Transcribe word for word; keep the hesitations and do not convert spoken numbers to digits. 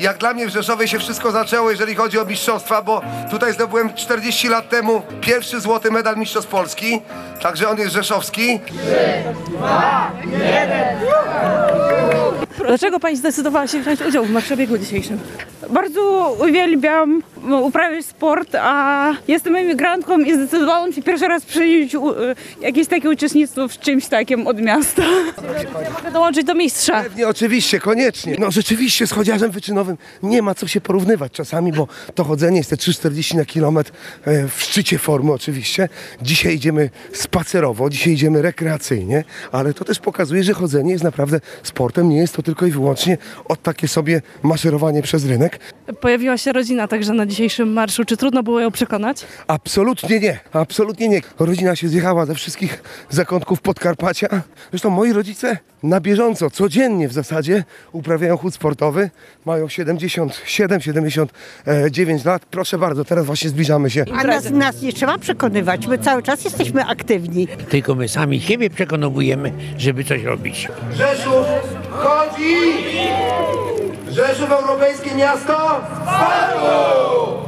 Jak dla mnie w Rzeszowie się wszystko zaczęło, jeżeli chodzi o mistrzostwa, bo tutaj zdobyłem czterdzieści lat temu pierwszy złoty medal mistrzostw Polski, także on jest rzeszowski. Dlaczego pani zdecydowała się wziąć udział w marszobiegu dzisiejszym? Bardzo uwielbiam uprawiać sport, a jestem emigrantką i zdecydowałam się pierwszy raz przyjąć u, jakieś takie uczestnictwo w czymś takim od miasta. Mogę dołączyć do mistrza. Pewnie, oczywiście, koniecznie. No rzeczywiście z chodziarzem wyczynowym nie ma co się porównywać czasami, bo to chodzenie jest te trzy czterdzieści na kilometr e, w szczycie formy oczywiście. Dzisiaj idziemy spacerowo, dzisiaj idziemy rekreacyjnie, ale to też pokazuje, że chodzenie jest naprawdę sportem, nie jest to tylko i wyłącznie od takie sobie maszerowanie przez rynek. Pojawiła się rodzina także na dzisiejszym marszu. Czy trudno było ją przekonać? Absolutnie nie, absolutnie nie. Rodzina się zjechała ze wszystkich zakątków Podkarpacia. Zresztą moi rodzice na bieżąco, codziennie w zasadzie uprawiają chód sportowy. Mają siedemdziesiąt siedem siedemdziesiąt dziewięć lat. Proszę bardzo, teraz właśnie zbliżamy się. A nas, nas nie trzeba przekonywać, my cały czas jesteśmy aktywni. Tylko my sami siebie przekonujemy, żeby coś robić. Rzeszów chodzi! Rzeszów europejskie miasto sportu!